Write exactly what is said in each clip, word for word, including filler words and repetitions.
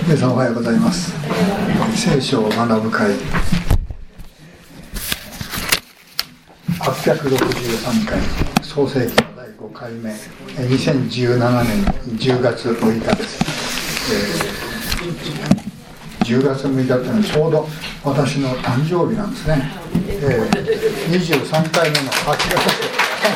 皆さんおはようございます。聖書を学ぶ会はっぴゃくろくじゅうさんかい創世記のだいごかいめ、にせんじゅうななねんじゅうがつむいかです。えー、じゅうがつむいかというのはちょうど私の誕生日なんですね。えー、にじゅうさんかいめのはちがつ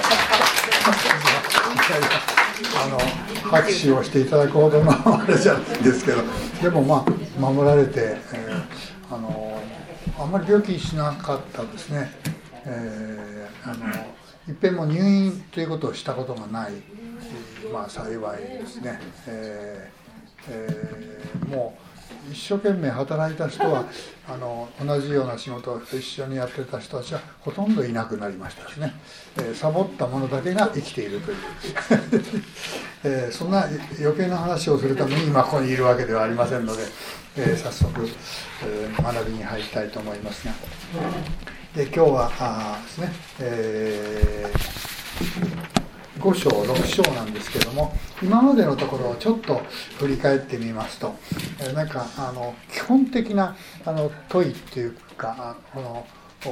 あの拍手をしていただくほどのあれじゃないんですけど、でもまあ守られて、えー、あのあんまり病気しなかったですね。えー、あのいっぺんも入院ということをしたことがない、まあ幸いですね。えーえー、もう一生懸命働いた人はあの同じような仕事を一緒にやってた人たちはほとんどいなくなりましたですね。えー、サボった者だけが生きているという、えー、そんな余計な話をするために今ここにいるわけではありませんので、えー、早速、えー、学びに入りたいと思いますが、で今日はあですね、えーご章ろく章なんですけども、今までのところをちょっと振り返ってみますと、えなんかあの基本的なあの問いっていうか、この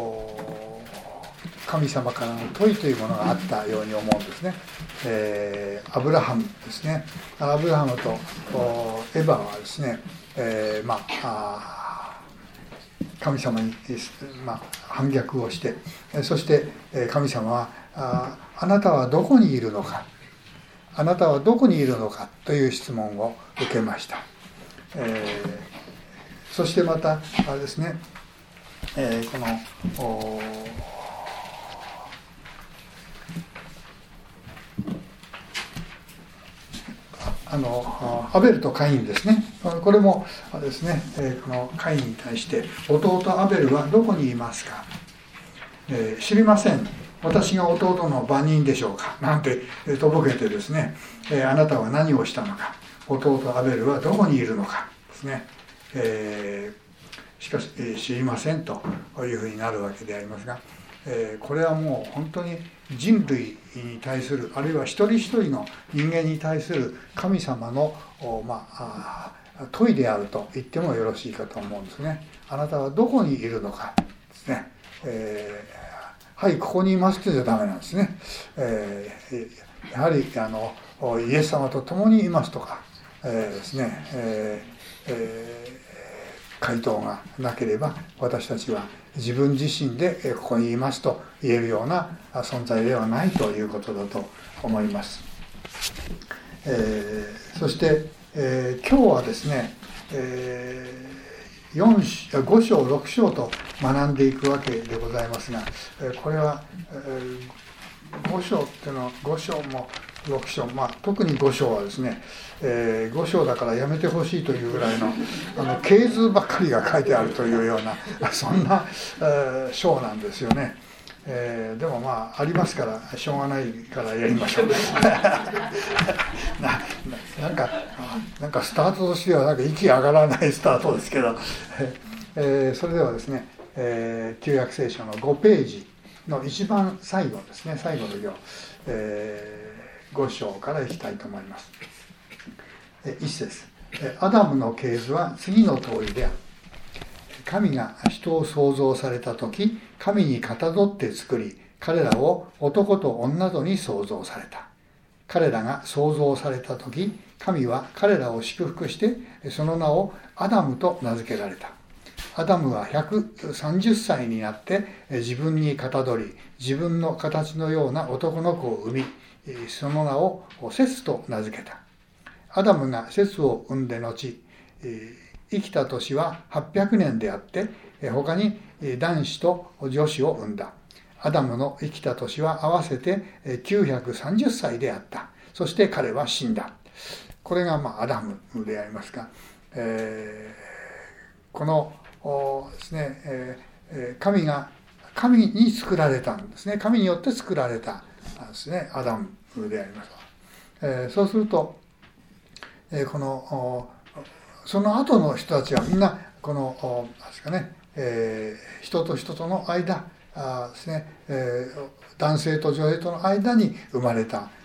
神様からの問いというものがあったように思うんですね。えー、アブラハムですね。アブラハムとエヴァはですね、えー、まあ神様に、まあ、反逆をして、そして神様はああなたはどこにいるのか、あなたはどこにいるのかという質問を受けました。えー、そしてまたあれですね、えー、このあのアベルとカインですね。これもですね、このカインに対して弟アベルはどこにいますか、えー、知りません、私が弟の番人でしょうかなんてとぼけてですね、えー、あなたは何をしたのか、弟アベルはどこにいるのかですね、えー、しかし、えー、知りませんというふうになるわけでありますが、えー、これはもう本当に人類に対する、あるいは一人一人の人間に対する神様の、まあ、問いであると言ってもよろしいかと思うんですね。あなたはどこにいるのかですね、えー、はいここにいますと言っちゃダメなんですね。えー、やはりあのイエス様と共にいますとか、えー、ですね、えーえー、回答がなければ私たちは自分自身でここにいますと言えるような存在ではないということだと思います。えー、そして、えー、今日はですね、えー、よんご章ろく章と学んでいくわけでございますが、これはご章っていうのはご章もろく章、まあ、特にご章はですね、えー、ご章だからやめてほしいというぐらいのあの系図ばっかりが書いてあるというようなそんな、えー、章なんですよね。えー、でもまあありますからしょうがないからやりましょうな, なんかなんかスタートとしてはなんか息上がらないスタートですけど、えー、それではですね、えー、旧約聖書のごページの一番最後ですね、最後の行、えー、ご章からいきたいと思います。一節、アダムの系図は次の通りである。神が人を創造されたとき、神にかたどって作り、彼らを男と女とに創造された。彼らが創造されたとき、神は彼らを祝福して、その名をアダムと名付けられた。アダムはひゃくさんじゅっさいになって自分にかたどり、自分の形のような男の子を産み、その名をセスと名付けた。アダムがセスを産んで後、生きた年ははっぴゃくねんであって、他に男子と女子を産んだ。アダムの生きた年は合わせてきゅうひゃくさんじゅっさいであった。そして彼は死んだ。これがまあアダムでありますが、えー、このですね、えー、神が神に作られたんですね。神によって作られたですね、アダムであります。えー、そうすると、えー、このその後の人たちはみんなこのなんですかね、えー、人と人との間あですね、えー、男性と女性との間に生まれた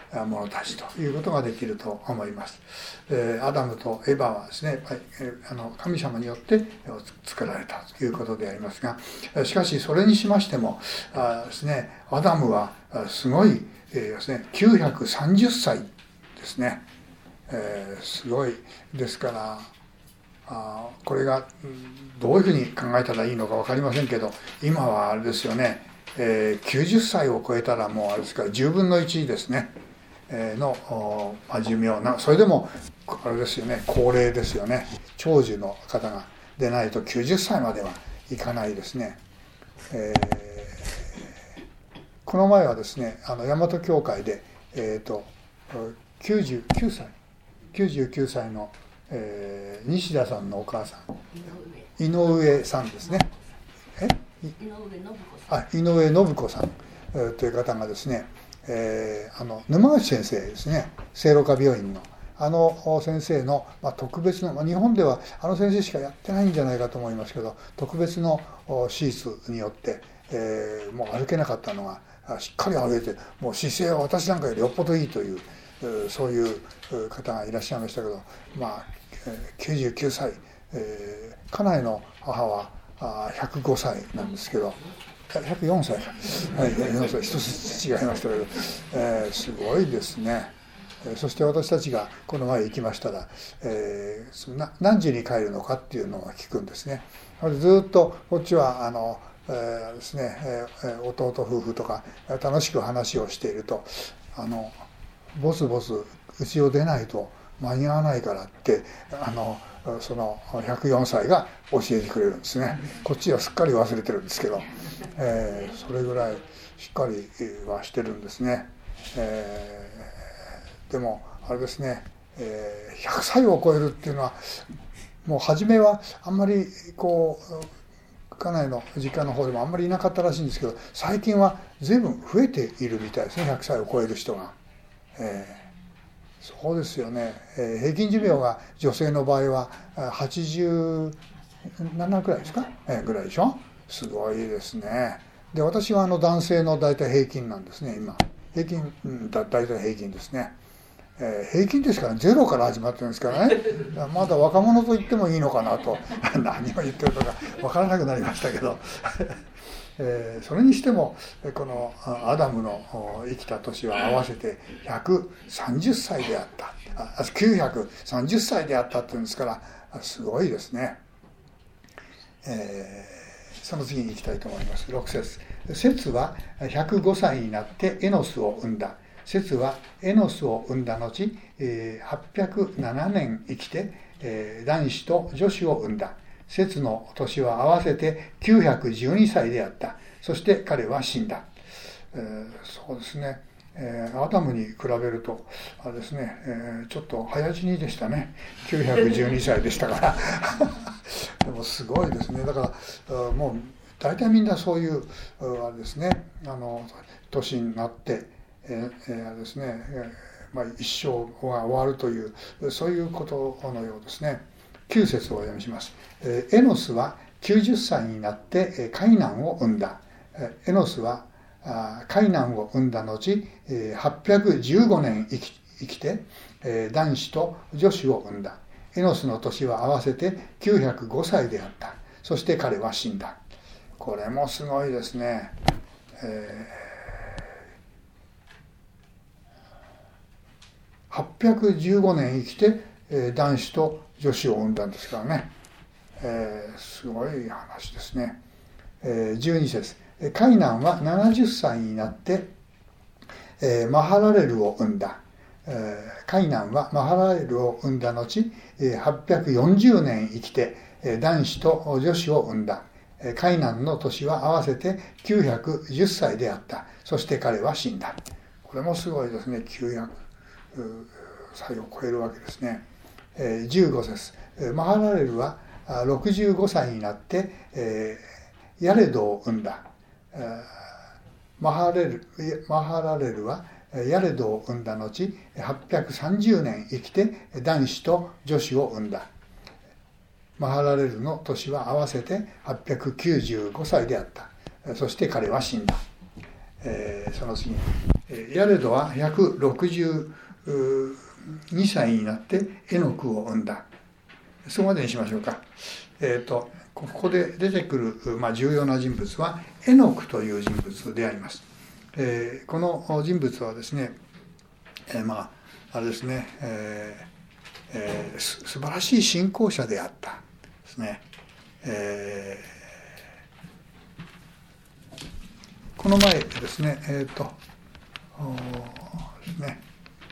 者たちということができると思います。アダムとエバはですね、あの神様によって作られたということでありますが、しかしそれにしましてもですね、アダムはすごいですね、きゅうひゃくさんじゅっさいですね、えー、すごいですから、あこれがどういうふうに考えたらいいのか分かりませんけど、今はあれですよね、えー、きゅうじゅっさいを超えたらもうあれですからじゅうぶんのいちですね、えー、の、まあ、寿命な、それでもあれですよね、高齢ですよね、長寿の方がでないときゅうじゅっさいまではいかないですね。えー、この前はですね、あの大和教会で、えーと、きゅうじゅうきゅうさいきゅうじゅうきゅうさいの、えー、西田さんのお母さん、井上さんですね、え井上信子さん、えー、という方がですね、えー、あの沼内先生ですね、聖路加病院のあの先生の、まあ、特別の、まあ、日本ではあの先生しかやってないんじゃないかと思いますけど、特別の手術によって、えー、もう歩けなかったのがしっかり歩いて、もう姿勢は私なんかよりよっぽどいいという、そういう方がいらっしゃいましたけど、まあきゅうじゅうきゅうさい、えー、家内の母はひゃくごさいなんですけど、ひゃくよんさいか、はい、ひゃくよんさい、一つ違いましたけど、えー、すごいですね。そして私たちがこの前行きましたら、えー、な何時に帰るのかっていうのを聞くんですね。ずっとこっちはあの、えーですねえー、弟夫婦とか楽しく話をしていると、あのボスボスうちを出ないと間に合わないからってあのそのひゃくよんさいが教えてくれるんですね。こっちはすっかり忘れてるんですけど、えー、それぐらいしっかりはしてるんですね。えー、でもあれですね、えー、ひゃくさいを超えるっていうのはもう初めはあんまりこう家内の実家の方でもあんまりいなかったらしいんですけど、最近は随分増えているみたいですね、ひゃくさいを超える人が。えー、そうですよね、えー、平均寿命が女性の場合ははちじゅうななくらいですか、えー、ぐらいでしょ。すごいですね。で私はあの男性の大体平均なんですね、今平均、うん、だ大体平均ですね、えー、平均ですからゼロから始まってるんですからねまだ若者と言ってもいいのかなと何を言ってるのか分からなくなりましたけどえー、それにしてもこのアダムの生きた年は合わせてひゃくさんじゅっさいであった、あきゅうひゃくさんじゅっさいであったっていうんですからすごいですね。えー、その次に行きたいと思います。ろく節、セツはひゃくごさいになってエノスを産んだ。セツはエノスを産んだ後、えー、はっぴゃくななねん生きて、えー、男子と女子を産んだ。セツの年は合わせてきゅうひゃくじゅうにさいであった。そして彼は死んだ。えー、そうですね、えー、アダムに比べるとあれですね、えー、ちょっと早死にでしたね。きゅうひゃくじゅうにさいでしたからでもすごいですね。だからもう大体みんなそういうあれですね、あの年になって、えー、あれですね、えーまあ、一生が終わるというそういうことのようですね。きゅう節をお読みします。エノスはきゅうじゅっさいになってカイナンを産んだ。エノスはカイナンを産んだ後はっぴゃくじゅうごねん生き、生きて男子と女子を産んだ。エノスの年は合わせてきゅうひゃくごさいであった。そして彼は死んだ。これもすごいですね。えー、はっぴゃくじゅうごねん生きて男子と女子を産んだんですからね、えー、すごい話ですね。えー、じゅうに節、カイナンはななじゅっさいになって、えー、マハラレルを産んだ。えー、カイナンはマハラレルを産んだ後、えー、はっぴゃくよんじゅうねん生きて、えー、男子と女子を産んだ。えー、カイナンの年は合わせてきゅうひゃくじゅっさいであった。そして彼は死んだ。これもすごいですね。きゅうひゃくさいを超えるわけですね。じゅうご節、マハラレルはろくじゅうごさいになって、えー、ヤレドを産んだ。マハレル、マハラレルはヤレドを産んだ後はっぴゃくさんじゅうねん生きて男子と女子を産んだ。マハラレルの年は合わせてはっぴゃくきゅうじゅうごさいであった。そして彼は死んだ。えー、その次にヤレドはひゃくろくじゅうにさいになってエノクを産んだ。そこまでにしましょうか。えっと、ここで出てくる、まあ、重要な人物はエノクという人物であります。えー、この人物はですね、えー、まああれですね、えーえー、す素晴らしい信仰者であったですね。えー、この前ですね、えっとですね、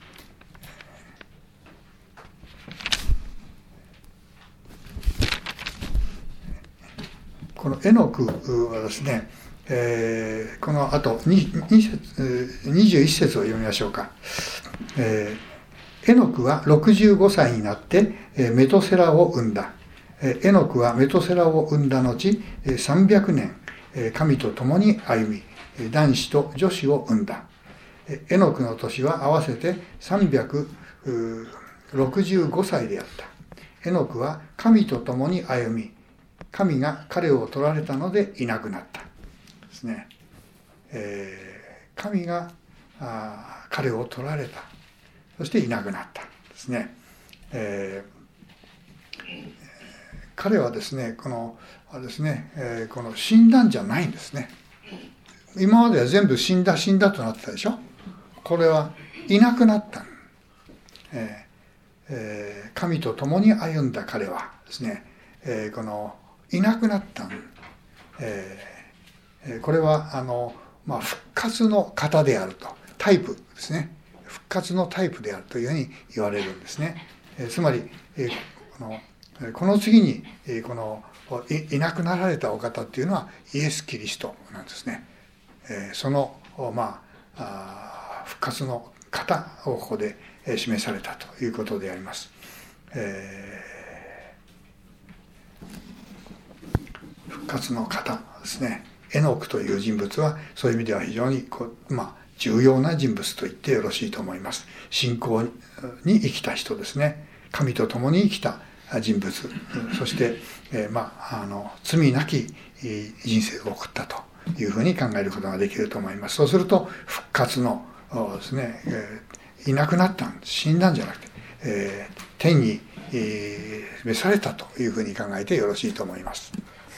このエノクはですね、えー、このあとにじゅういっ節を読みましょうか。えー、エノクはろくじゅうごさいになってメトセラを産んだ。エノクはメトセラを産んだ後さんびゃくねん神と共に歩み、男子と女子を産んだ。エノクの年は合わせてさんびゃくろくじゅうごさいであった。エノクは神と共に歩み、神が彼を取られたのでいなくなったですね。えー、神があ彼を取られた、そしていなくなったですね。えー、彼はですね、このあれですね、えー、この死んだんじゃないんですね。今までは全部死んだ死んだとなってたでしょ。これはいなくなった、えーえー、神と共に歩んだ彼はですね、えー、このいなくなった、えー、これはあの、まあ、復活の型であると、タイプですね、復活のタイプであるというふうに言われるんですね。えー、つまり、えー、このこの次に、えー、この い, いなくなられたお方っていうのはイエス・キリストなんですね。えー、その、まあ、あ復活の型をここで示されたということであります。えー復活の方ですね。エノクという人物はそういう意味では非常にこう、まあ、重要な人物と言ってよろしいと思います。信仰に生きた人ですね。神と共に生きた人物、そして、えー、まあ、あの罪なき人生を送ったというふうに考えることができると思います。そうすると復活のですね、えー、いなくなったんです。死んだんじゃなくて、えー、天に、えー、召されたというふうに考えてよろしいと思います。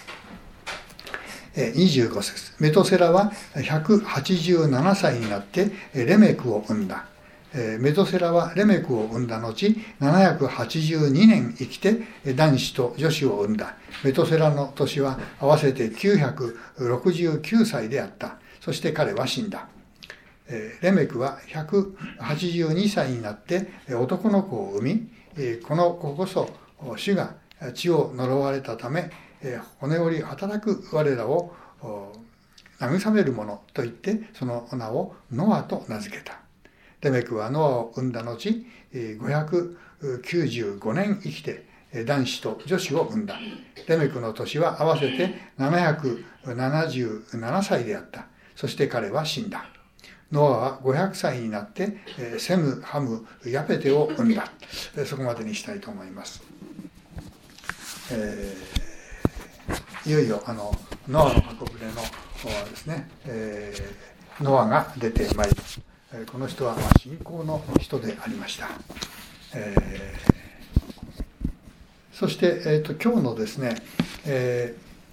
にじゅうご節、メトセラはひゃくはちじゅうななさいになってレメクを産んだ。メトセラはレメクを産んだ後ななひゃくはちじゅうにねん生きて男子と女子を産んだ。メトセラの年は合わせてきゅうひゃくろくじゅうきゅうさいであった。そして彼は死んだ。レメクはひゃくはちじゅうにさいになって男の子を産み、この子こそ主が地を呪われたため骨折り働く我らを慰めるものと言ってその名をノアと名付けた。レメクはノアを産んだ後ごひゃくきゅうじゅうごねん生きて男子と女子を産んだ。レメクの年は合わせてななひゃくななじゅうななさいであった。そして彼は死んだ。ノアはごひゃくさいになってセム、ハム、ヤペテを産んだ。そこまでにしたいと思います。えーいよいよあのノアの箱舟のですね、えー、ノアが出てまいります。この人は信仰の人でありました。えー、そして、えーと、今日のですね、え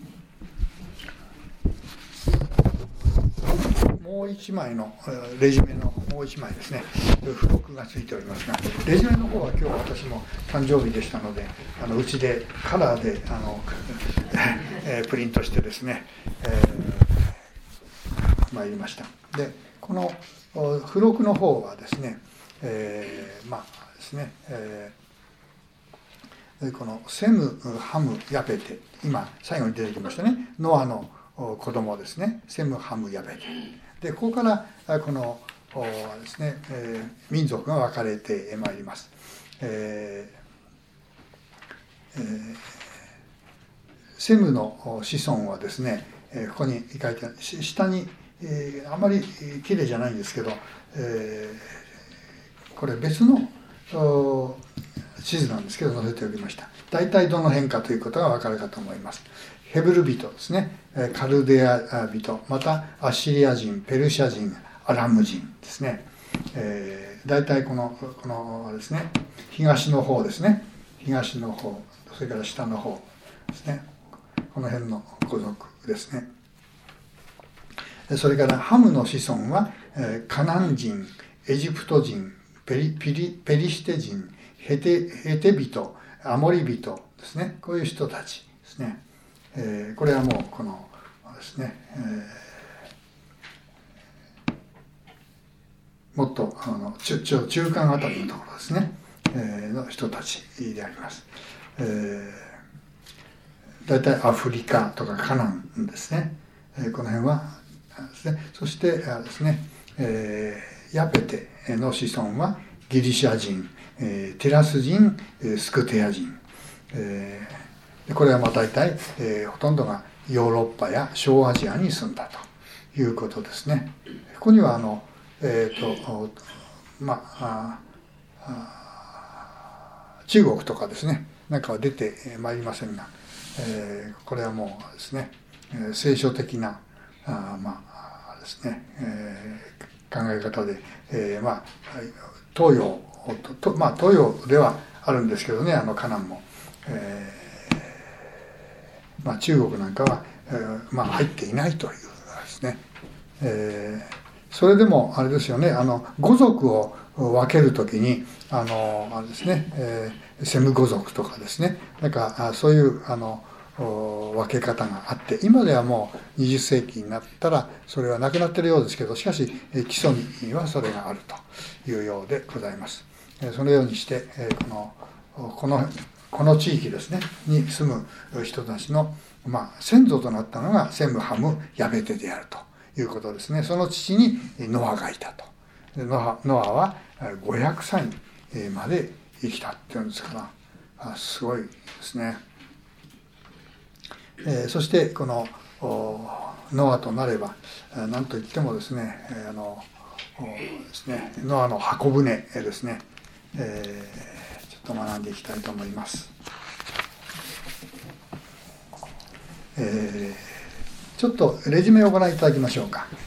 ー、もう一枚のレジュメのもう一枚ですね、付録がついておりますが、レジュメの方は今日私も誕生日でしたので、あのうちでカラーであのえー、プリントしてですね、えー、参りました。でこの付録の方はですね、えー、まあですね、えー、このセム、ハム、ヤペテ、今最後に出てきましたね、ノアの子供ですね、セム、ハム、ヤペテで、ここからこのですね、えー、民族が分かれてまいります。えーえーセムの子孫はですね、ここに書いてある、下に、えー、あまりきれいじゃないんですけど、えー、これ別の地図なんですけど載せておきました。大体どの辺かということが分かるかと思います。ヘブル人ですね、カルデア人、またアッシリア人、ペルシャ人、 アラム人ですね。えー、大体このこのですね、東の方ですね、東の方、それから下の方ですね、この辺の語族ですね。それからハムの子孫は、えー、カナン人、エジプト人、ペリピリペリシテ人、ヘテヘテ人、アモリ人ですね。こういう人たちですね。えー、これはもうこのですね、えー、もっとあの中中間あたりのところですね、えー、の人たちであります。えー、大体アフリカとかカナンですね。えー、この辺はですね。そしてですね、えー、ヤペテの子孫はギリシャ人、えー、テラス人、スクテア人、えー、これはまあ大体、えー、ほとんどがヨーロッパや小アジアに住んだということですね。ここにはあの、えーとまあ、あ中国とかですね、なんかは出てまいりませんが、えー、これはもうですね、聖書的なあまあですね、えー、考え方で、えー、まあ東洋とまあ東洋ではあるんですけどね、あのカナンも、えー、まあ中国なんかは、えー、まあ入っていないというですね、えー、それでもあれですよね、あの語族を分けるときにあのあれですね、えー、セム語族とかですね、なんかそういうあの分け方があって、今ではもうにじゅっ世紀になったらそれはなくなっているようですけど、しかし基礎にはそれがあるというようでございます。そのようにしてこのこのこの地域ですねに住む人たちの、まあ、先祖となったのがセム、ハム、ヤベテであるということですね。その父にノアがいたと。ノア、ノアはごひゃくさいまで生きたっていうんですから、すごいですね。えー、そしてこのノアとなれば何といってもですね、あのですねノアの箱舟ですね、えー、ちょっと学んでいきたいと思います。えー、ちょっとレジュメをご覧いただきましょうか。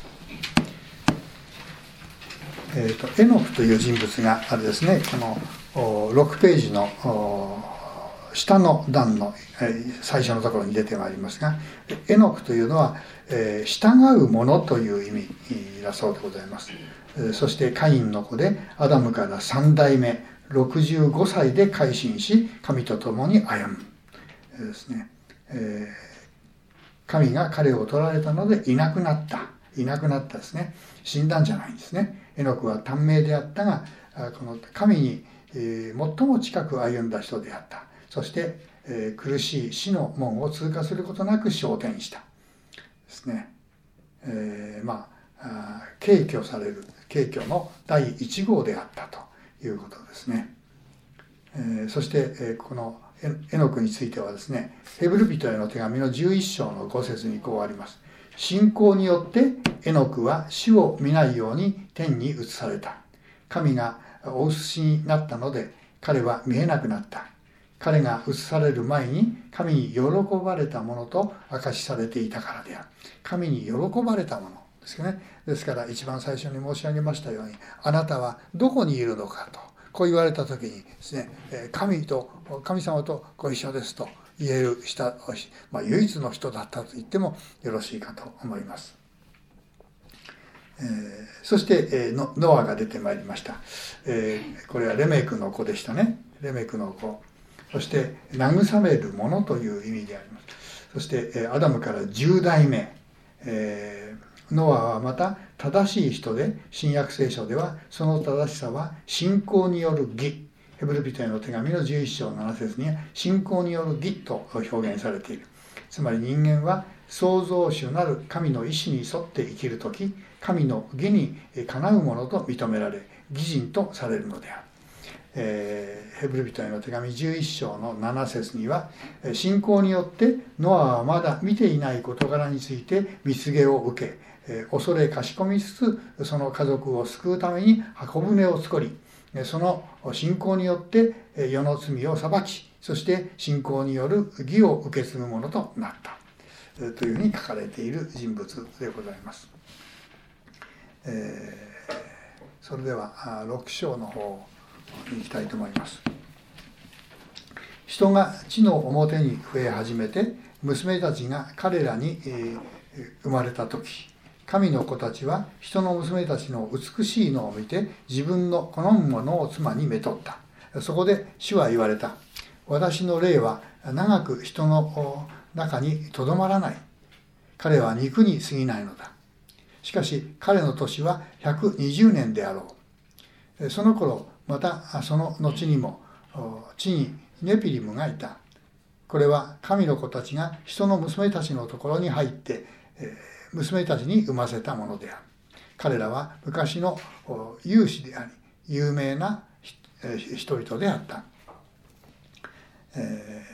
えーと、エノクという人物があれですね、このろくページの下の段の最初のところに出てまいりますが、エノクというのは、えー、従う者という意味だそうでございます。そしてカインの子でアダムからさん代目、ろくじゅうごさいで改心し神と共に歩むですね。えー、神が彼を取られたのでいなくなったいなくなったですね。死んだんじゃないんですね。エノクは短命であったが、この神に最も近く歩んだ人であった。そして、えー、苦しい死の門を通過することなく昇天したですね。えー、まあ敬虚される敬虚の第一号であったということですね。えー、そして、えー、このエノクについてはですね、ヘブル人への手紙のじゅういっ章のご節にこうあります。信仰によってエノクは死を見ないように天に移された。神がお移しになったので彼は見えなくなった。彼が移される前に神に喜ばれたものと証しされていたからである。神に喜ばれたものですよね。ですから一番最初に申し上げましたように、あなたはどこにいるのかとこう言われた時にですね、神と神様とご一緒ですと言える人、まあ、唯一の人だったと言ってもよろしいかと思います。えー、そして、えー、ノアが出てまいりました。えー、これはレメクの子でしたね。レメクの子。そして慰めるものという意味であります。そしてアダムからじゅう代目、えー、ノアはまた正しい人で、新約聖書ではその正しさは信仰による義、ヘブル人への手紙のじゅういっ章なな節には信仰による義と表現されている。つまり人間は創造主なる神の意志に沿って生きるとき、神の義にかなうものと認められ義人とされるのである。えー、ヘブル人への手紙じゅういっ章のなな節には、信仰によってノアはまだ見ていない事柄について蜜げを受け、えー、恐れかしこみつつその家族を救うために箱舟を作り、その信仰によって世の罪を裁き、そして信仰による義を受け継ぐものとなったというふうに書かれている人物でございます。 えー、それではろく章の方に行きたいと思います。人が地の表に増え始めて、娘たちが彼らに、えー、生まれた時、神の子たちは人の娘たちの美しいのを見て、自分の好むものを妻にめとった。そこで主は言われた。私の霊は長く人の中にとどまらない。彼は肉に過ぎないのだ。しかし彼の年はひゃくにじゅうねんであろう。その頃、またその後にも地にネピリムがいた。これは神の子たちが人の娘たちのところに入って、娘たちに産ませたものである。彼らは昔の勇士であり、有名な人々であった。え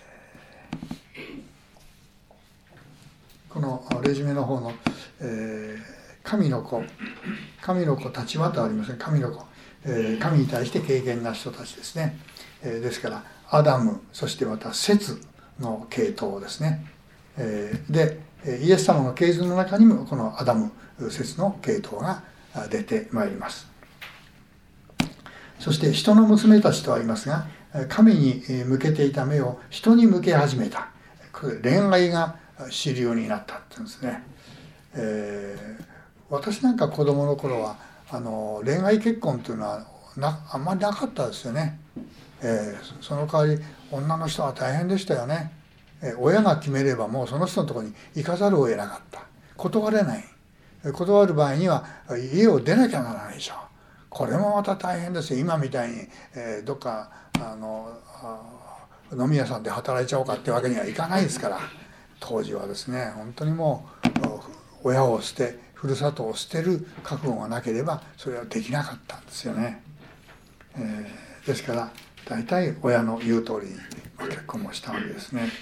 ー、このレジュメの方の、えー、神の子、神の子たちはとありますね。神の子、えー、神に対して敬虔な人たちですね。えー、ですからアダム、そしてまたセツの系統ですね。えー、でイエス様の系図の中にもこのアダム、セツの系統が出てまいります。そして人の娘たちとありますが、神に向けていた目を人に向け始めた。これ恋愛が主流になったって言うんですね。えー、私なんか子供の頃はあの恋愛結婚というのはなあんまりなかったですよね。えー、その代わり女の人は大変でしたよね。えー、親が決めればもうその人のところに行かざるを得なかった。断れない。断る場合には家を出なきゃならないでしょう。これもまた大変ですよ。今みたいに、えー、どっかあの飲み屋さんで働いちゃおうかってわけにはいかないですから、当時はですね、本当にもう親を捨て、ふるさとを捨てる覚悟がなければそれはできなかったんですよね。えー、ですから大体親の言う通りに結婚もしたわけですね。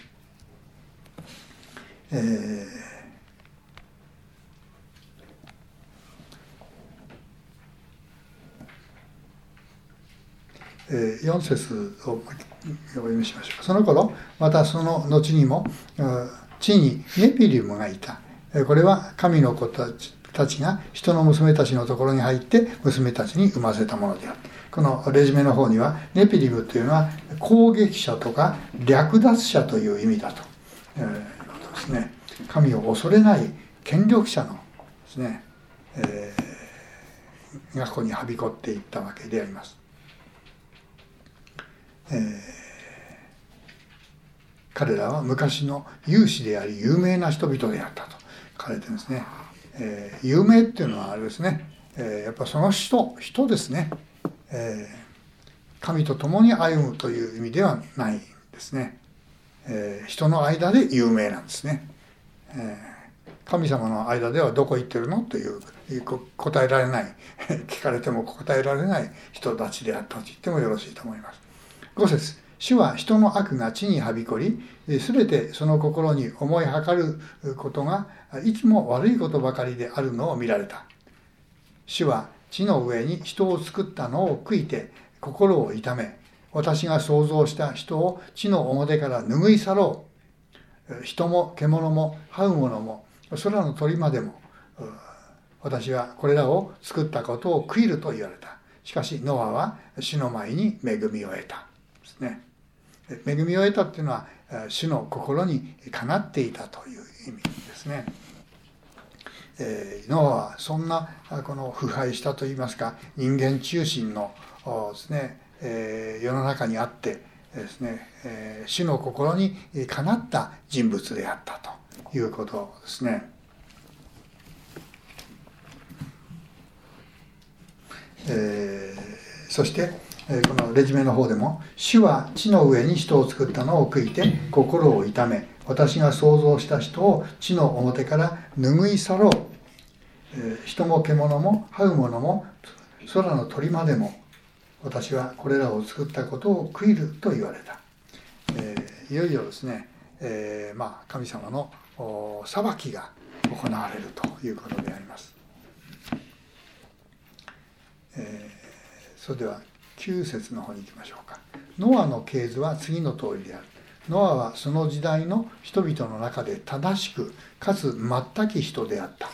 えーよん節をお読みしましょう。その頃またその後にも地にネピリムがいた。これは神の子たちたちが人の娘たちのところに入って娘たちに産ませたものである。このレジュメの方にはネピリムというのは攻撃者とか略奪者という意味だということですね。神を恐れない権力者のですね、えー、がここにはびこっていったわけであります。えー、彼らは昔の勇士であり有名な人々であったと書かれてるんですね。えー、有名っていうのはあれですね、えー、やっぱその人人ですね、えー、神と共に歩むという意味ではないですね、えー、人の間で有名なんですね、えー、神様の間ではどこ行ってるのという答えられない聞かれても答えられない人たちであったと言ってもよろしいと思います。ご節、主は人の悪が地にはびこり、すべてその心に思いはかることがいつも悪いことばかりであるのを見られた。主は地の上に人を作ったのを悔いて心を痛め、私が創造した人を地の表から拭い去ろう。人も獣も這う者も空の鳥までも、私はこれらを作ったことを悔いると言われた。しかしノアは主の前に恵みを得た。ね、恵みを得たっていうのは主の心にかなっていたという意味ですね。えー、ノアはそんなこの腐敗したといいますか人間中心のですね、えー、世の中にあってですね、えー、主の心にかなった人物であったということですね。えー、そしてこのレジュメの方でも主は地の上に人を作ったのを悔いて心を痛め私が創造した人を地の表から拭い去ろう。人も獣も這う者も空の鳥までも私はこれらを作ったことを悔いると言われた。えー、いよいよですね、えー、まあ神様の裁きが行われるということであります。えー、それではきゅう節の方に行きましょうか。ノアの系図は次の通りである。ノアはその時代の人々の中で正しくかつ全き人であった。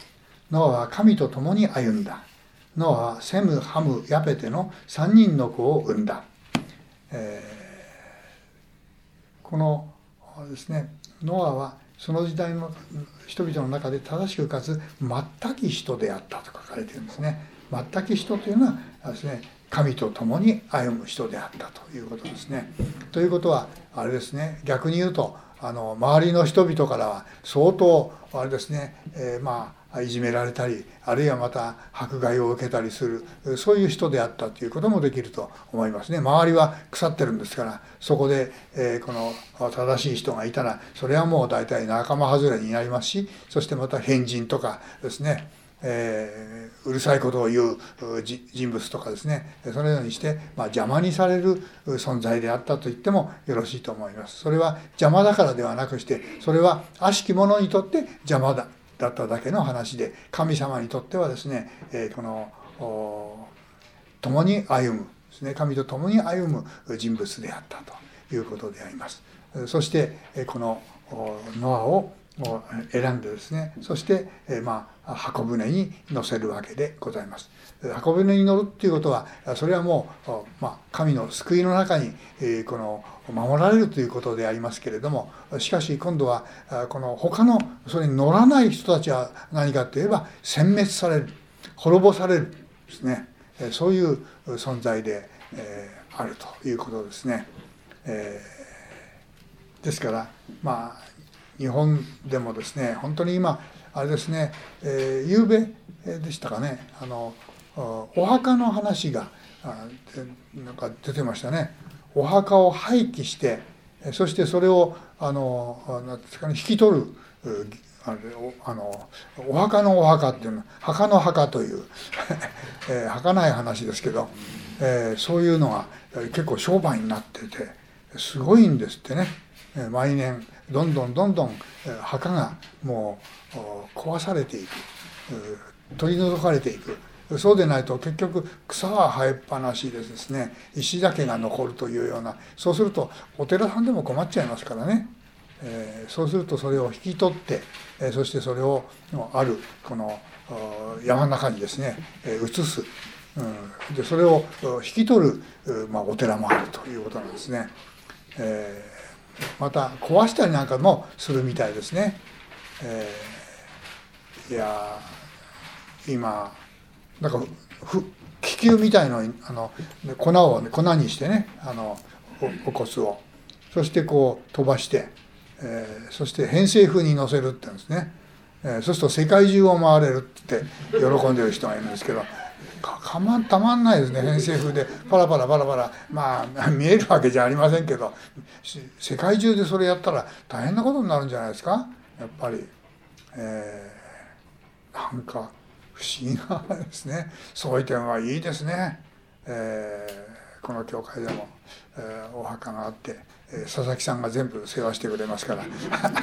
ノアは神と共に歩んだ。ノアはセム、ハム、ヤペテのさんにんの子を産んだ。えー、このですね、ノアはその時代の人々の中で正しくかつ全き人であったと書かれているんですね。全き人というのはですね、神と共に歩む人であったということですね。ということはあれですね、逆に言うとあの周りの人々からは相当あれですね、えー、まあいじめられたり、あるいはまた迫害を受けたりする、そういう人であったということもできると思いますね。周りは腐ってるんですから、そこで、えー、この正しい人がいたらそれはもう大体仲間外れになりますし、そしてまた変人とかですね、えー、うるさいことを言う人物とかですね、そのようにして、まあ、邪魔にされる存在であったと言ってもよろしいと思います。それは邪魔だからではなくして、それは悪しき者にとって邪魔だだっただけの話で、神様にとってはですね、えー、この共に歩むですね、神と共に歩む人物であったということであります。そしてこのノアを選んでですね、そして、えー、まあ箱舟に乗せるわけでございます。箱舟に乗るっていうことは、それはもう、まあ、神の救いの中に、えー、この守られるということでありますけれども、しかし今度はこの他のそれに乗らない人たちは何かといえば殲滅される、滅ぼされるですね、そういう存在で、えー、あるということですね。えー、ですからまあ日本でもですね、本当に今あれですね、えー、夕べでしたかね、あのお墓の話がなんか出てましたね。お墓を廃棄して、そしてそれをあのなんですかね、引き取るあれあのお墓のお墓っていうのは墓の墓というえー、儚い話ですけど、えー、そういうのが結構商売になっててすごいんですってね。毎年どんどんどんどん墓がもう壊されていく、取り除かれていく。そうでないと結局草は生えっぱなしでですね、石だけが残るというような、そうするとお寺さんでも困っちゃいますからね。えー、そうするとそれを引き取って、えー、そしてそれをあるこの山の中にですね、えー、移す、うん、でそれを引き取る、まあ、お寺もあるということなんですね。えー、また壊したりなんかもするみたいですね。えー、いや今なんかふ気球みたいのあの粉を、ね、粉にしてね、あのお骨をそしてこう飛ばして、えー、そして偏西風に乗せるって言うんですね。えー、そうすると世界中を回れるって喜んでる人がいるんですけど、かまたまんないですね。偏西風でパラパラパラパラ、まあ見えるわけじゃありませんけど、世界中でそれやったら大変なことになるんじゃないですか、やっぱり。えー、なんか不思議なですね。そういう点はいいですね。えー、この教会でも、えー、お墓があって、えー、佐々木さんが全部世話してくれますから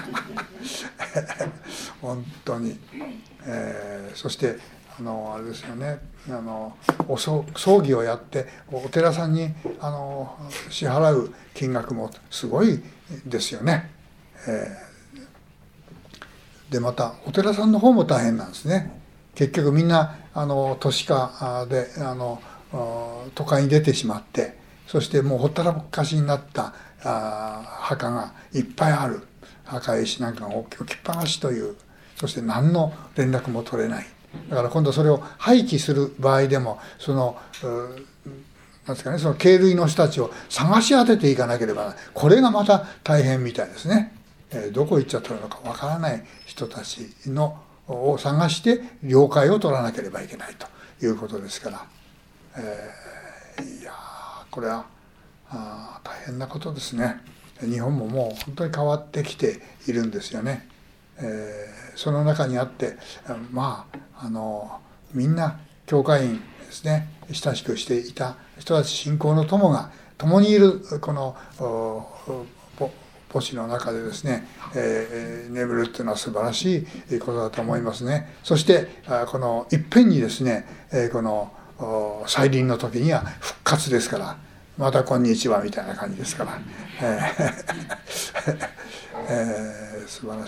本当に、えー、そしてあのあれですよね、あのお葬儀をやってお寺さんにあの支払う金額もすごいですよね。えー、でまたお寺さんの方も大変なんですね。結局みんなあの都市化であの都会に出てしまって、そしてもうほったらかしになったあ墓がいっぱいある。墓石なんかが置きっぱなしという、そして何の連絡も取れない。だから今度それを廃棄する場合でも、そのなんですかね、その系類の人たちを探し当てていかなければならない。これがまた大変みたいですね。えー、どこ行っちゃったのかわからない人たちのを探して了解を取らなければいけないということですから、えー、いやこれはあ大変なことですね。日本ももう本当に変わってきているんですよね。えー、その中にあってまああのみんな教会員ですね、親しくしていた人たち、信仰の友が共にいるこの墓地の中でですね、えー、眠るっていうのは素晴らしいことだと思いますね。そしてこのいっぺんにですね、この再臨の時には復活ですから、またこんにちはみたいな感じですから、えーえー、素晴らしい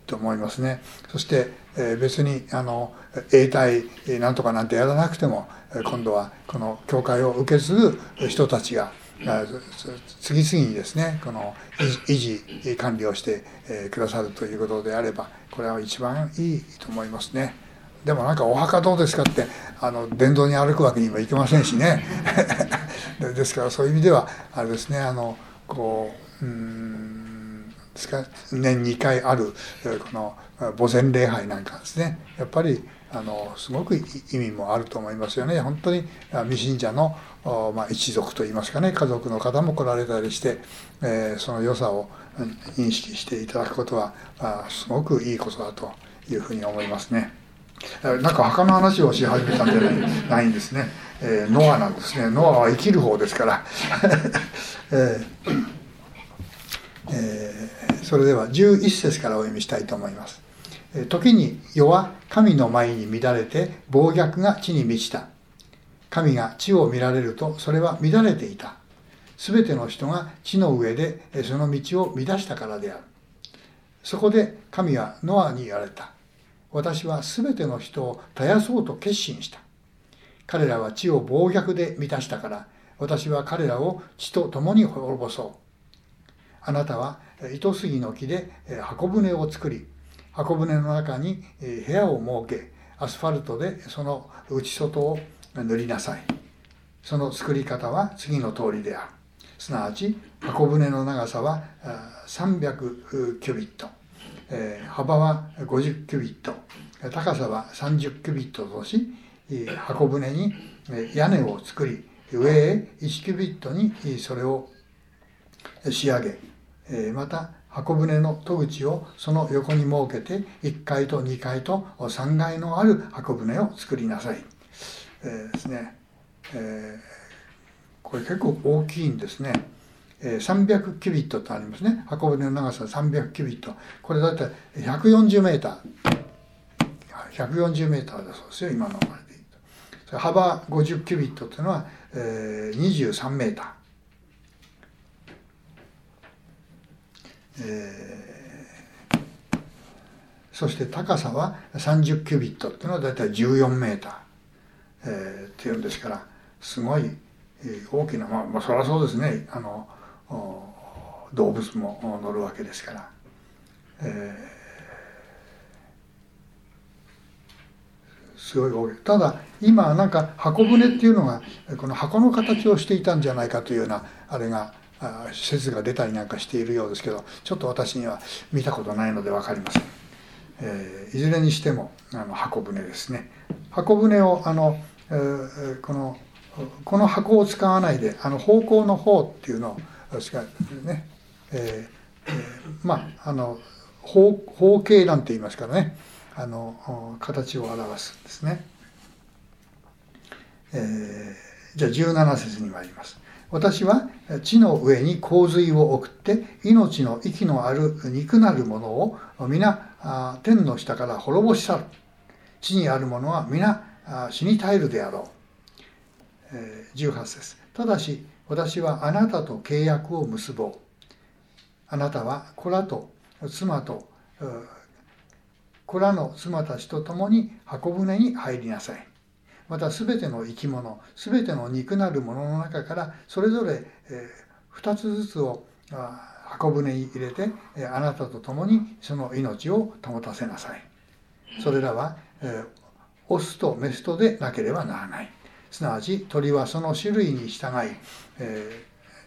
と思いますね。そして、えー、別にあの永代なんとかなんてやらなくても、今度はこの教会を受け継ぐ人たちが次々にですね、この維持管理をしてくださるということであれば、これは一番いいと思いますね。でもなんかお墓どうですかってあの電動に歩くわけにもいけませんしねですからそういう意味ではあれですね、あのこううーんですか年にかいあるこの墓前礼拝なんかですね、やっぱりあのすごく意味もあると思いますよね。本当に未信者の、まあ、一族といいますかね、家族の方も来られたりして、えー、その良さを認識していただくことは、まあ、すごくいいことだというふうに思いますね。なんか墓の話をし始めたんじゃない、ないんですね、えー、ノアなんですね。ノアは生きる方ですから、えーえー、それではじゅういっ節からお読みしたいと思います。時に世は神の前に乱れて暴虐が地に満ちた。神が地を見られるとそれは乱れていた。すべての人が地の上でその道を乱したからである。そこで神はノアに言われた。私はすべての人を絶やそうと決心した。彼らは地を暴虐で満たしたから、私は彼らを地と共に滅ぼそう。あなたは糸杉の木で箱舟を作り、箱舟の中に部屋を設け、アスファルトでその内外を塗りなさい。その作り方は次の通りである。すなわち箱舟の長さはさんびゃくキュビット、幅はごじゅうキュビット、高さはさんじゅうキュビットとし、箱舟に屋根を作り、上へいちキュビットにそれを仕上げ、また箱舟の戸口をその横に設けていっかいとにかいとさんがいのある箱舟を作りなさい、えー、ですね、えー、これ結構大きいんですね。さんびゃくキュビットとありますね。箱舟の長ささんびゃくキュビット、これだいたいひゃくよんじゅうメーターひゃくよんじゅうメーターだそうですよ、今のあれで言うと。幅ごじゅうキュビットというのは、えー、にじゅうさんメーター、えー、そして高さはさんじゅうキュビットっていうのはだいたいじゅうよんメーター、えー、っていうんですから、すごい大きな、まあ、まあ、そりゃそうですね、あの動物も乗るわけですから、えー、すごい大きい。ただ今なんか箱舟っていうのがこの箱の形をしていたんじゃないかというようなあれが説が出たりなんかしているようですけど、ちょっと私には見たことないので分かりません。えー、いずれにしてもあの箱舟ですね。箱舟をあの、えー、このこの箱を使わないで、あの方向の方っていうのをしかね、えーえー、まああの方方形なんて言いますからね、あの形を表すんですね。えー、じゃあじゅうなな節に参ります。私は地の上に洪水を送って命の息のある肉なるものを皆天の下から滅ぼし去る。地にあるものは皆死に絶えるであろう。じゅうはち節。ただし私はあなたと契約を結ぼう。あなたは子らと妻と子らの妻たちと共に箱舟に入りなさい。またすべての生き物、すべての肉なるものの中からそれぞれふたつずつを箱舟に入れてあなたと共にその命を保たせなさい。それらはオスとメスとでなければならない。すなわち鳥はその種類に従い、え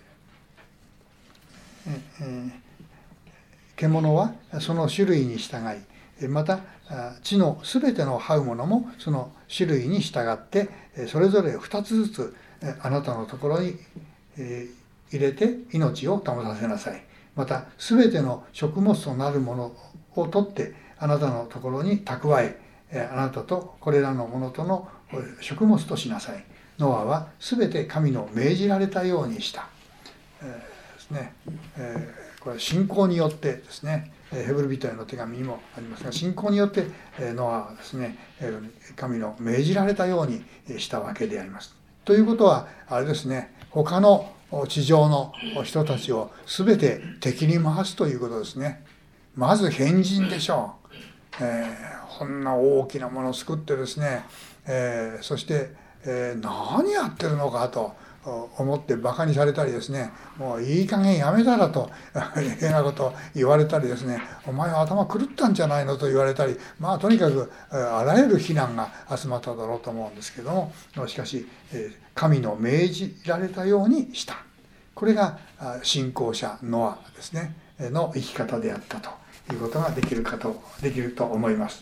ーえー、獣はその種類に従い、また地のすべての這うものもその種類に従ってそれぞれふたつずつあなたのところに入れて命を保たせなさい。またすべての食物となるものを取ってあなたのところに蓄え、あなたとこれらのものとの食物としなさい。ノアはすべて神の命じられたようにした、えーですねえー、これは信仰によってですね、ヘブル人への手紙にもありますが、信仰によってノアはですね神の命じられたようにしたわけであります。ということはあれですね、他の地上の人たちを全て敵に回すということですね。 まず変人でしょう。えー、こんな大きなものを作ってですね、えー、そして、えー、何やってるのかと思ってバカにされたりですね、もういい加減やめたらと変なこと言われたりですね、お前は頭狂ったんじゃないのと言われたり、まあとにかくあらゆる非難が集まっただろうと思うんですけども、しかし神の命じられたようにした。これが信仰者ノアですねの生き方であったということができるかとできると思います。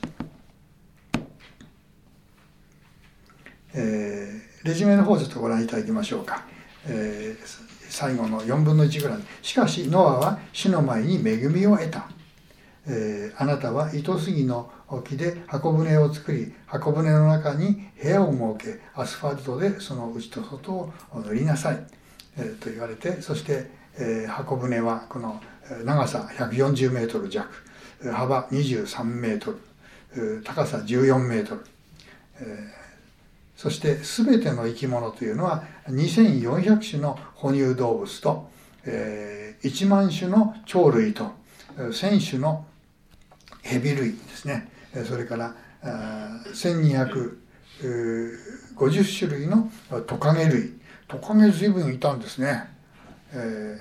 えー、レジュメの方ちょっとご覧いただきましょうか。えー、最後のよんぶんのいちぐらい。しかしノアは主の前に恵みを得た。えー、あなたは糸杉の木で箱舟を作り、箱舟の中に部屋を設け、アスファルトでその内と外を塗りなさい、えー、と言われて、そして、えー、箱舟はこの長さひゃくよんじゅうメートル弱、幅にじゅうさんメートル、高さじゅうよんメートル、えーそして全ての生き物というのはにせんよんひゃくしゅの哺乳動物と、えー、いちまんしゅの鳥類とせんしゅのヘビ類ですね、それからせんにひゃくごじゅっしゅるいのトカゲ類、トカゲ随分いたんですね、え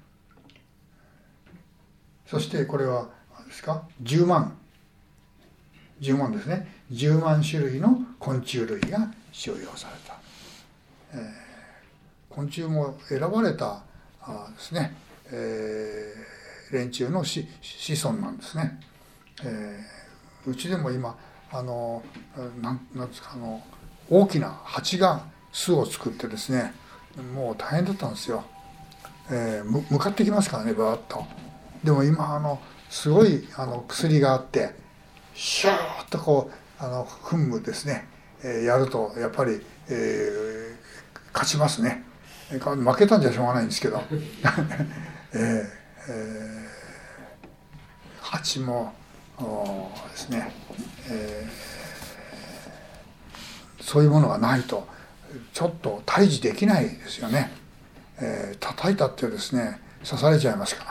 ー、そしてこれは何ですか、じゅうまんじゅうまんですね、じゅうまんしゅるいの昆虫類が収容された、えー、昆虫も選ばれたあですね、えー、連中の子孫なんですね、えー、うちでも今あのなんなんですか、あの大きな蜂が巣を作ってですね、もう大変だったんですよ、えー、向かってきますからね、バーッと。でも今あのすごいあの薬があってシューッとこうあの噴霧ですね、えー、やるとやっぱり、えー、勝ちますね。負けたんじゃしょうがないんですけど、えーえー、蜂もですね、えー、そういうものがないとちょっと退治できないですよね。えー、叩いたってですね刺されちゃいますから、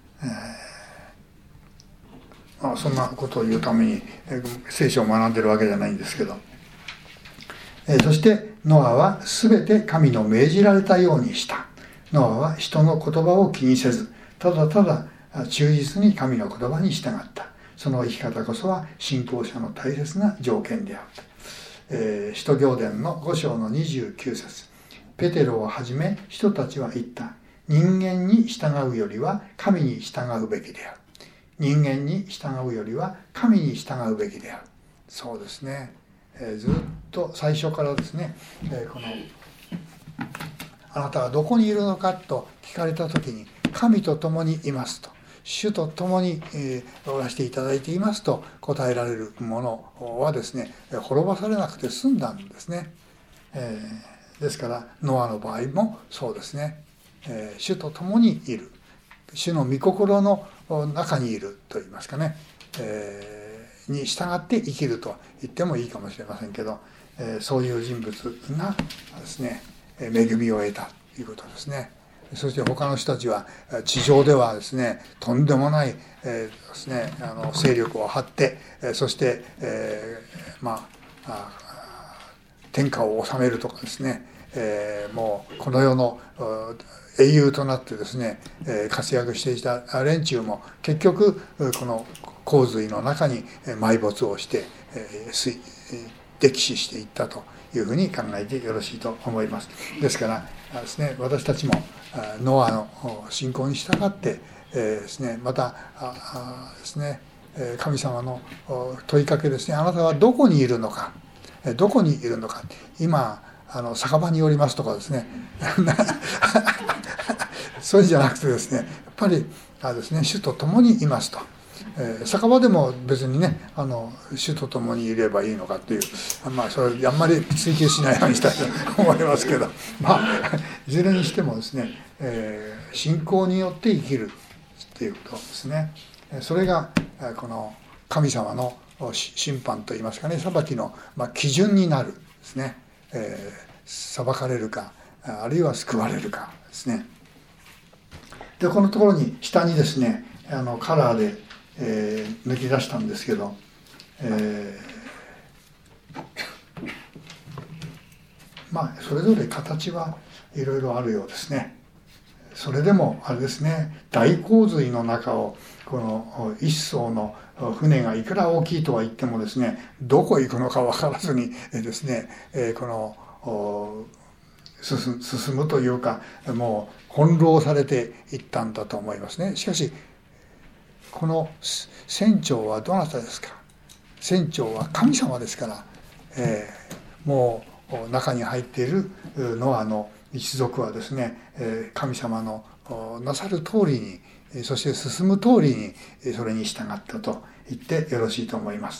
えーまあ、そんなことを言うために、えー、聖書を学んでるわけじゃないんですけど、えー、そしてノアは全て神の命じられたようにした。ノアは人の言葉を気にせず、ただただ忠実に神の言葉に従った。その生き方こそは信仰者の大切な条件である。えー、使徒行伝のご章のにじゅうきゅう節。ペテロをはじめ人たちは言った。人間に従うよりは神に従うべきである。人間に従うよりは神に従うべきである。そうですね。えー、ずっと最初からですね、えー、このあなたはどこにいるのかと聞かれた時に、神と共にいますと、主と共に、えー、おらせていただいていますと答えられるものはですね、滅ぼされなくて済んだんですね。えー、ですからノアの場合もそうですね、えー、主と共にいる、主の御心の中にいるといいますかね、えー、に従って生きると言ってもいいかもしれませんけど、えー、そういう人物がですね恵みを得たということですね。そして他の人たちは地上ではですねとんでもない、えーですね、あの勢力を張って、えー、そして、えー、まあ天下を治めるとかですね、えー、もうこの世の英雄となってですね、えー、活躍していた連中も結局この洪水の中に埋没をして、えー、溺死していったというふうに考えてよろしいと思います。ですからですね、私たちもノアの信仰に従って、えー、ですね、またあですね、神様の問いかけですね、あなたはどこにいるのか、どこにいるのか、今あの酒場におりますとかですねそうじゃなくてですね、やっぱりあですね、主と共にいますと。えー、酒場でも別にね、あの主と共にいればいいのかっていう、まあそれあんまり追求しないようにしたいと思いますけど、まあいずれにしてもですね、えー、信仰によって生きるっていうことですね。それがこの神様の審判といいますかね、裁きの、まあ、基準になるですね、えー、裁かれるかあるいは救われるかですね。でこのところに下にですね、あのカラーでえー、抜き出したんですけど、えー、まあそれぞれ形はいろいろあるようですね。それでもあれですね、大洪水の中をこの一艘の船がいくら大きいとは言ってもですね、どこ行くのか分からずにですね、この進むというか、もう翻弄されていったんだと思いますね。しかしこの船長はどなたですか。船長は神様ですから、えー、もう中に入っているノアの一族はですね、神様のなさる通りに、そして進む通りにそれに従ったと言ってよろしいと思います。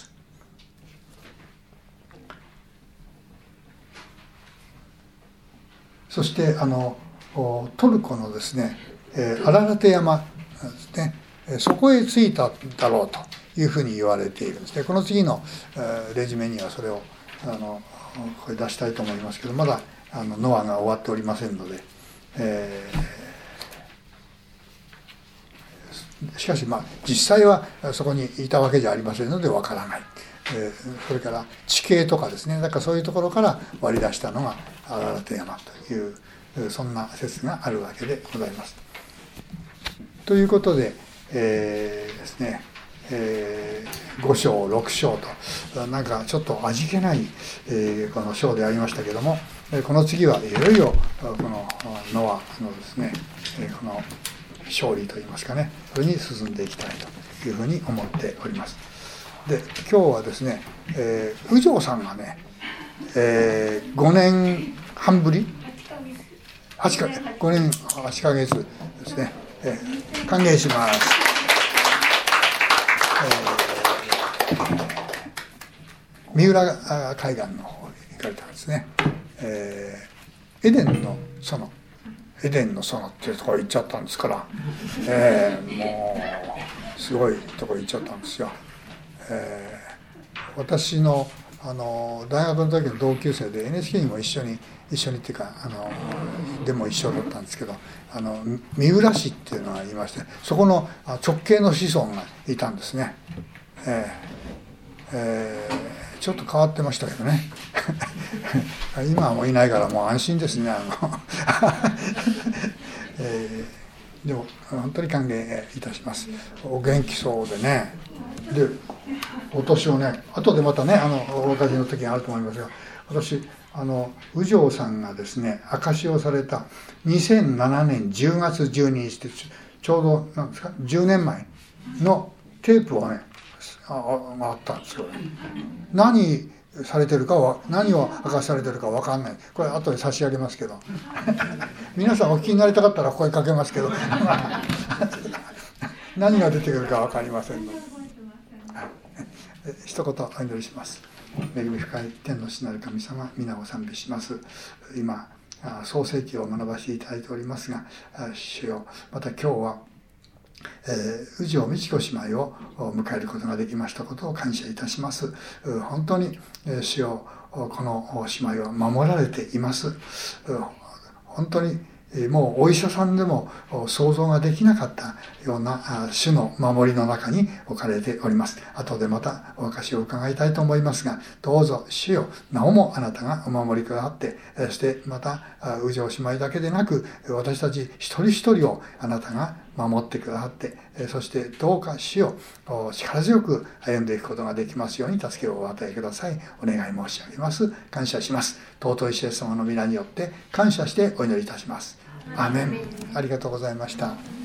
そしてあのトルコのですね、アララテ山ですね、そこへ着いただろうというふうに言われているんですね。この次のレジュメにはそれをあのこれ出したいと思いますけど、まだあのノアが終わっておりませんので、えー、しかしまあ実際はそこにいたわけじゃありませんのでわからない、えー、それから地形とかですね、だからそういうところから割り出したのがアララテ山という、そんな説があるわけでございます。ということで、えー、ですね、えー、ご章ろく章となんかちょっと味気ない、えー、この章でありましたけども、この次はいよいよこのノアのですね、この勝利といいますかね、それに進んでいきたいというふうに思っております。で、今日はですね、えー、宇城さんがね、えー、ごねんはんぶりはちかげつごねんはちかげつですね、えー、歓迎します。えー、三浦海岸の方に行かれたんですね。えー、エデンの園エデンの園っていうところ行っちゃったんですから、えー、もうすごいところ行っちゃったんですよ。えー、私のあの大学の時の同級生で エヌエイチケー にも一緒に一緒にっていうかあのでも一緒だったんですけど、あの三浦市っていうのがいまして、そこの直系の子孫がいたんですね。えーえー、ちょっと変わってましたけどね今はもういないからもう安心ですね。あの、えー、でも本当に歓迎いたします。お元気そうでね。でお年をね、後でまたねあのお分かりの時があると思いますが、私あの宇城さんがですね証しをされたにせんななねんじゅうがつじゅうににちってちょうどなんですかじゅうねんまえのテープをね あ, あったんですよ。何されてるかは何を明かしされてるか分かんない。これ後で差し上げますけど皆さんお聞きになりたかったら声かけますけど何が出てくるか分かりませんので一言お祈りします。恵み深い天の父なる神様、皆を賛美します。今創世記を学ばせていただいておりますが、主よ、また今日はえー、宇治尾美智子姉妹を迎えることができましたことを感謝いたします。本当に、えー、主よ、この姉妹は守られています。本当にもうお医者さんでも想像ができなかったような主の守りの中に置かれております。後でまたお証しを伺いたいと思いますが、どうぞ主よ、なおもあなたがお守りくださって、そしてまた宇治尾姉妹だけでなく私たち一人一人をあなたが守ってくださって、そしてどうか主よ、力強く歩んでいくことができますように助けをお与えください。お願い申し上げます。感謝します。尊い主イエス様の皆によって感謝してお祈りいたします。アーメン。ありがとうございました。